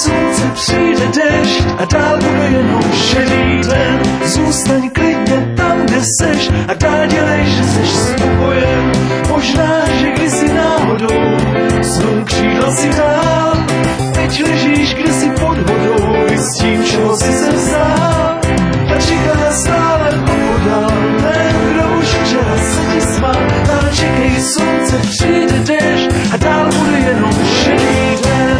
slunce, přijde dešť a dál bude jenom šedý den. Zůstaň klidně tam, kde seš a dál dělej, že seš spokojen. Možná, že kdysi náhodou svou křídla si dál. Teď ležíš kdysi pod vodou i s tím, čeho si se vzal. A čeká stále opodál ten, kdo už včera se ti smál. A čekej slunce, přijde dešť a dál bude jenom šedý den.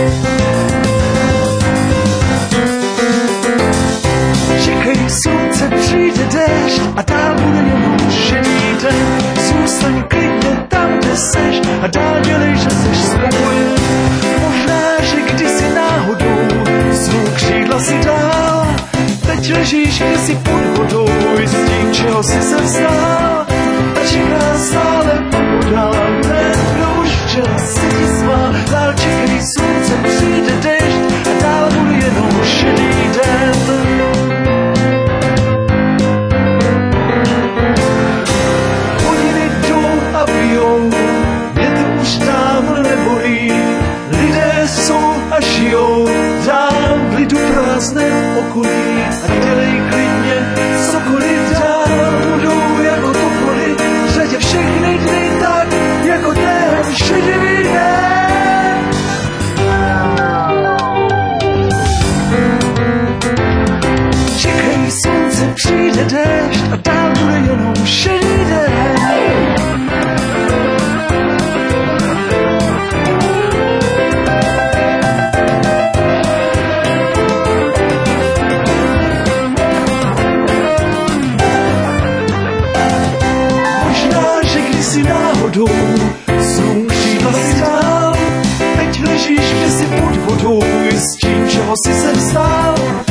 Čekej slunce, přijde dešť a dál bude jenom šedý den. Zůstaň klidně tam, kde seš a dál dělej, že seš spokojen. Možná, že kdysi náhodou svou křídla si dál. Teď ležíš kdysi pod vodou i s tím, čeho si se vzdál. A čeká stále opodál ten, kdo už včera se ti smál. Dál čekej slunce, přijde dešť a dál bude jenom šedý den. Hodiny jdou a bijou, mě to už dávno nebolí. Lidé jsou a žijou dál v lidu prázdném okolí. A dělej klidně cokoliv dál, budou jako topoly v řadě všechny dny tak, jako ten šedivý den. Čekej slunce, přijde dešť a dál bude jenom šedý den. Si náhodou svou křídla si dál. Teď ležíš kdysi pod vodou i s tím, čeho si se vzdál.